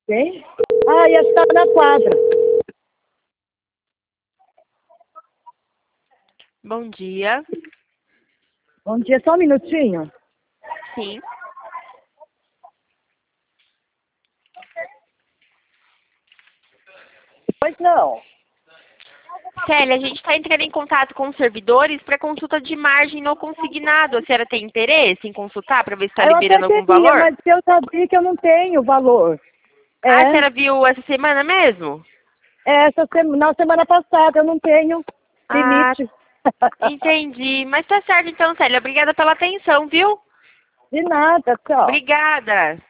Quem? Ah, ia estar na quadra. Bom dia. Bom dia, só um minutinho. Sim. Pois não. Célia, a gente está entrando em contato com os servidores para consulta de margem no consignado. A senhora tem interesse em consultar para ver se está Eu até liberando algum queria, valor? mas eu sabia que eu não tenho valor. Ah, a É, senhora viu essa semana mesmo? na semana passada eu não tenho Ah, limite. entendi. Mas tá certo então, Célia. Obrigada pela atenção, viu? De nada, tchau. Obrigada.